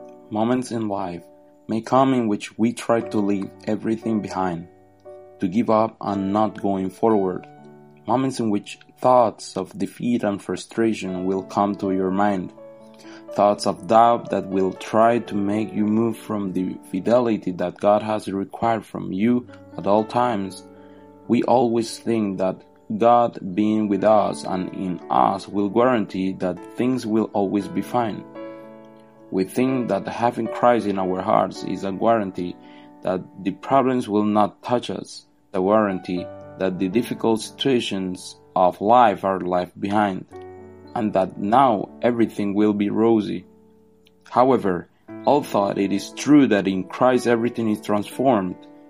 Moments in life may come in which we try to leave everything behind, to give up and not going forward. Moments in which thoughts of defeat and frustration will come to your mind. Thoughts of doubt that will try to make you move from the fidelity that God has required from you at all times. We always think that God being with us and in us will guarantee that things will always be fine. We think that having Christ in our hearts is a guarantee that the problems will not touch us, the guarantee that the difficult situations of life are left behind, and that now everything will be rosy. However, although it is true that in Christ everything is transformed,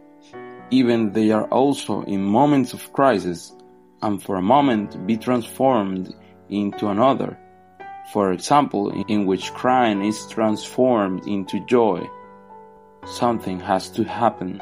even they are also in moments of crisis, and for a moment be transformed into another. For example, in which crying is transformed into joy. Something has to happen.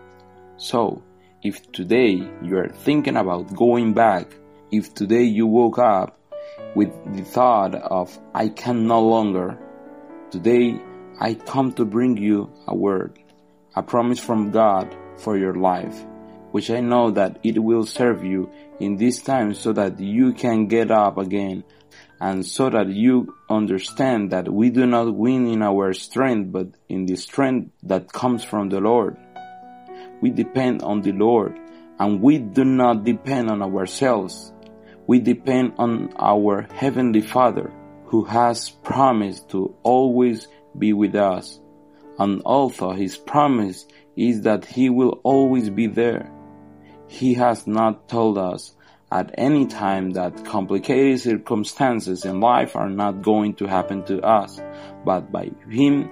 So, if today you are thinking about going back, if today you woke up with the thought of, I can no longer, today I come to bring you a word, a promise from God for your life, which I know that it will serve you in this time so that you can get up again, and so that you understand that we do not win in our strength, but in the strength that comes from the Lord. We depend on the Lord, and we do not depend on ourselves. We depend on our Heavenly Father, who has promised to always be with us. And although His promise is that He will always be there, He has not told us at any time that complicated circumstances in life are not going to happen to us, but by Him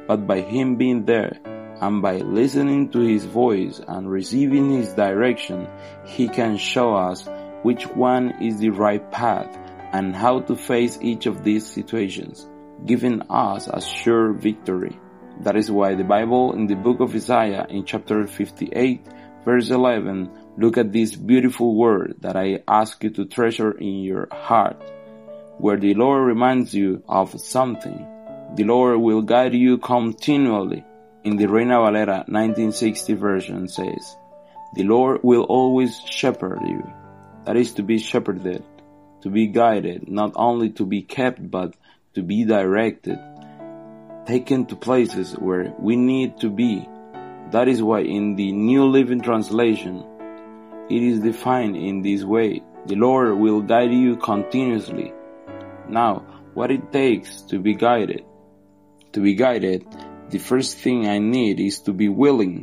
being there, and by listening to His voice and receiving His direction, He can show us which one is the right path and how to face each of these situations, giving us a sure victory. That is why the Bible in the book of Isaiah in chapter 58 verse 11, look at this beautiful word that I ask you to treasure in your heart, where the Lord reminds you of something. The Lord will guide you continually. In the Reina Valera 1960 version says, the Lord will always shepherd you. That is to be shepherded, to be guided, not only to be kept, but to be directed, taken to places where we need to be. That is why in the New Living Translation, it is defined in this way. The Lord will guide you continuously. Now, what it takes to be guided? To be guided, the first thing I need is to be willing.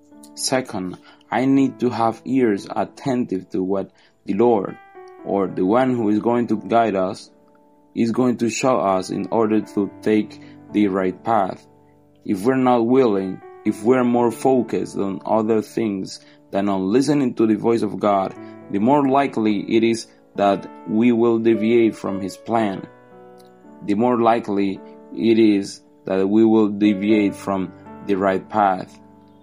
Second, I need to have ears attentive to what the Lord, or the one who is going to guide us, is going to show us in order to take the right path. If we're not willing, if we're more focused on other things than on listening to the voice of God, the more likely it is that we will deviate from His plan. The more likely it is that we will deviate from the right path.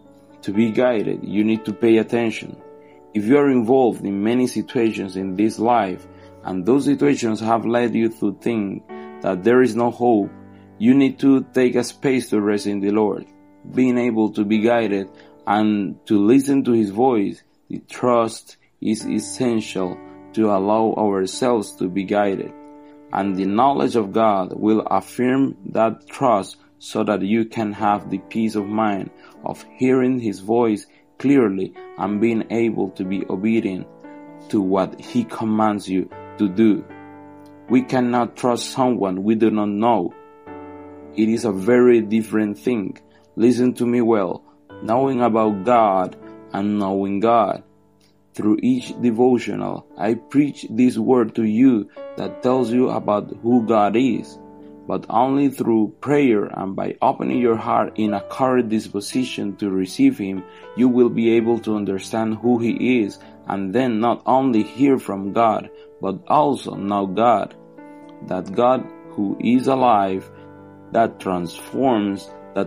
To be guided, you need to pay attention. If you are involved in many situations in this life, and those situations have led you to think that there is no hope, you need to take a space to rest in the Lord. Being able to be guided and to listen to His voice, the trust is essential to allow ourselves to be guided. And the knowledge of God will affirm that trust so that you can have the peace of mind of hearing His voice clearly and being able to be obedient to what He commands you to do. We cannot trust someone we do not know. It is a very different thing. Listen to me well. Knowing about God and knowing God. Through each devotional, I preach this word to you that tells you about who God is. But only through prayer and by opening your heart in a correct disposition to receive Him, you will be able to understand who He is, and then not only hear from God, but also know God. That God who is alive, that transforms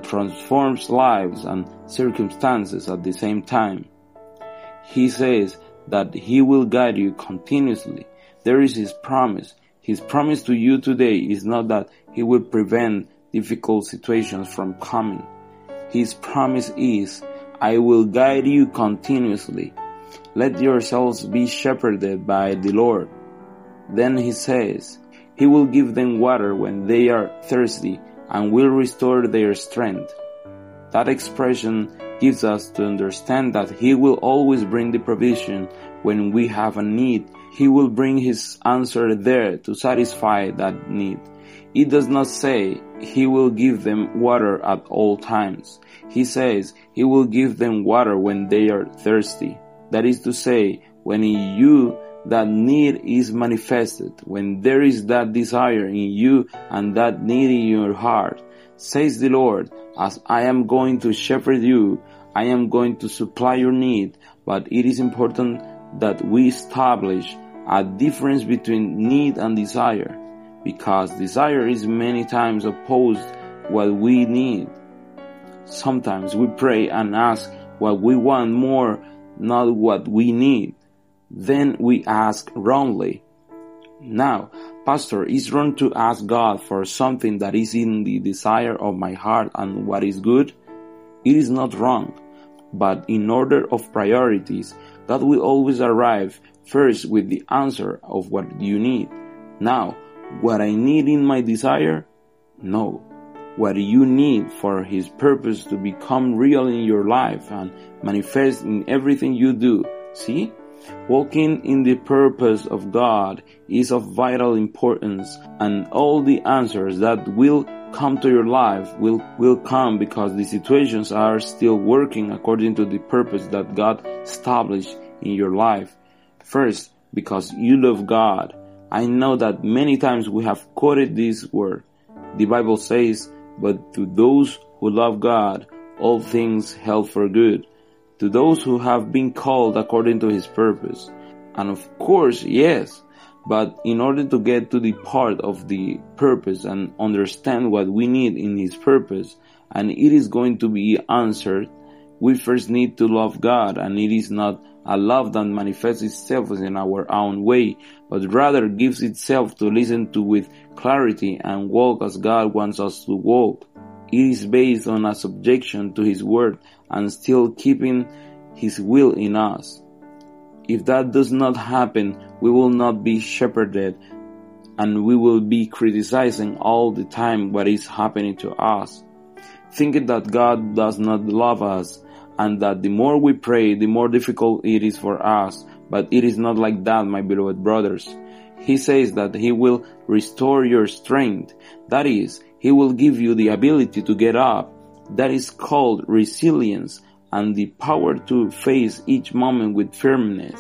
lives and circumstances at the same time. He says that He will guide you continuously. There is His promise. His promise to you today is not that He will prevent difficult situations from coming. His promise is, I will guide you continuously. Let yourselves be shepherded by the Lord. Then he says, He will give them water when they are thirsty and will restore their strength. That expression gives us to understand that He will always bring the provision when we have a need. He will bring His answer there to satisfy that need. It does not say He will give them water at all times. He says He will give them water when they are thirsty. That is to say, when in you that need is manifested, when there is that desire in you and that need in your heart. Says the Lord, as I am going to shepherd you, I am going to supply your need, but it is important that we establish a difference between need and desire, because desire is many times opposed what we need. Sometimes we pray and ask what we want more, not what we need. Then we ask wrongly. Now, Pastor, is wrong to ask God for something that is in the desire of my heart and what is good? It is not wrong, but in order of priorities, God will always arrive first with the answer of what you need. Now, what I need in my desire? No. What you need for His purpose to become real in your life and manifest in everything you do. See? Walking in the purpose of God is of vital importance, and all the answers that will come to your life will come because the situations are still working according to the purpose that God established in your life. First, because you love God. I know that many times we have quoted this word. The Bible says, but to those who love God, all things help for good. To those who have been called according to His purpose. And of course, yes, but in order to get to the part of the purpose and understand what we need in His purpose, and it is going to be answered, we first need to love God, and it is not a love that manifests itself in our own way, but rather gives itself to listen to with clarity and walk as God wants us to walk. It is based on a subjection to His word and still keeping His will in us. If that does not happen, we will not be shepherded and we will be criticizing all the time what is happening to us, thinking that God does not love us and that the more we pray, the more difficult it is for us. But it is not like that, my beloved brothers. He says that He will restore your strength. That is, He will give you the ability to get up. That is called resilience and the power to face each moment with firmness.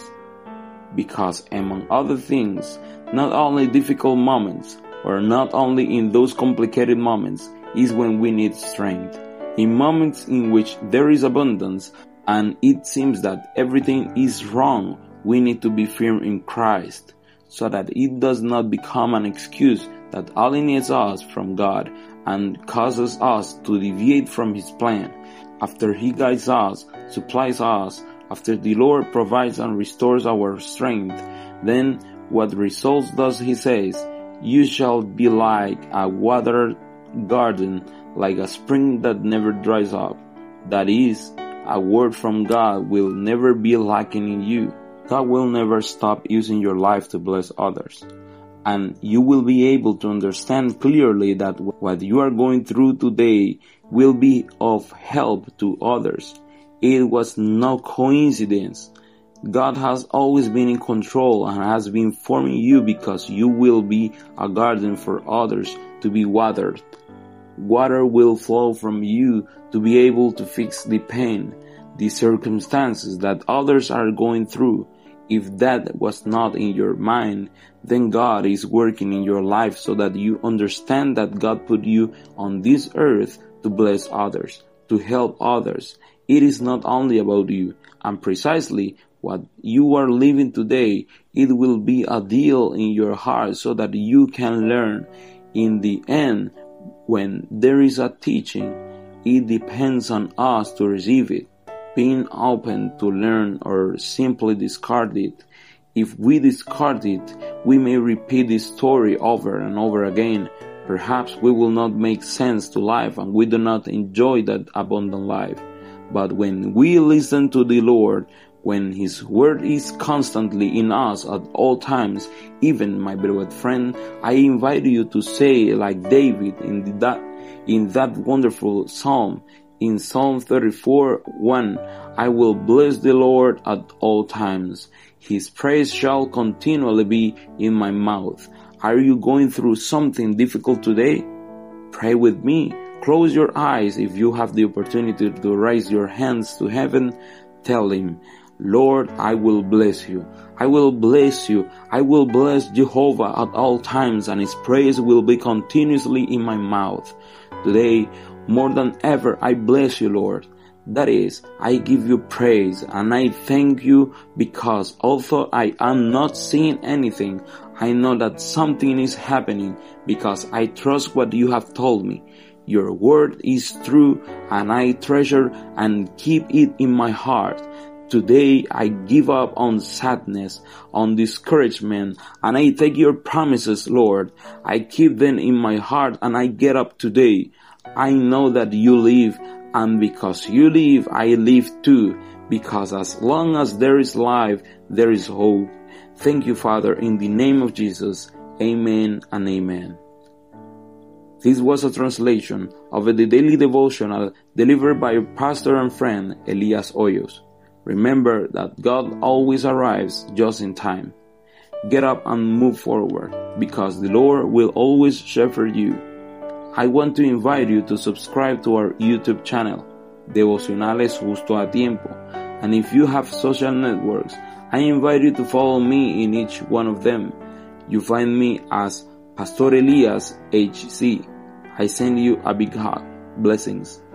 Because among other things, not only difficult moments or not only in those complicated moments is when we need strength. In moments in which there is abundance and it seems that everything is wrong, we need to be firm in Christ so that it does not become an excuse that alienates us from God and causes us to deviate from His plan. After He guides us, supplies us, after the Lord provides and restores our strength, then what results does He says, you shall be like a watered garden, like a spring that never dries up. That is, a word from God will never be lacking in you. God will never stop using your life to bless others. And you will be able to understand clearly that what you are going through today will be of help to others. It was no coincidence. God has always been in control and has been forming you because you will be a garden for others to be watered. Water will flow from you to be able to fix the pain, the circumstances that others are going through. If that was not in your mind, then God is working in your life so that you understand that God put you on this earth to bless others, to help others. It is not only about you, and precisely what you are living today, it will be a deal in your heart so that you can learn. In the end, when there is a teaching, it depends on us to receive it, being open to learn or simply discard it. If we discard it, we may repeat this story over and over again, Perhaps we will not make sense to life and we do not enjoy that abundant life. But when we listen to the Lord, when His word is constantly in us at all times, even my beloved friend, I invite you to say like David in that wonderful psalm, in Psalm 34:1, I will bless the Lord at all times. His praise shall continually be in my mouth. Are you going through something difficult today? Pray with me. Close your eyes. If you have the opportunity to raise your hands to heaven, tell Him, Lord, I will bless you. I will bless you. I will bless Jehovah at all times, and His praise will be continuously in my mouth. Today, more than ever, I bless you, Lord. That is, I give you praise, and I thank you because although I am not seeing anything, I know that something is happening because I trust what you have told me. Your word is true, and I treasure and keep it in my heart. Today I give up on sadness, on discouragement, and I take your promises, Lord. I keep them in my heart and I get up today. I know that you live, and because you live, I live too. Because as long as there is life, there is hope. Thank you, Father, in the name of Jesus. Amen and amen. This was a translation of the daily devotional delivered by your pastor and friend, Elias Hoyos. Remember that God always arrives just in time. Get up and move forward, because the Lord will always shepherd you. I want to invite you to subscribe to our YouTube channel, Devocionales Justo a Tiempo, and if you have social networks, I invite you to follow me in each one of them. You find me as Pastor Elias HC. I send you a big hug. Blessings.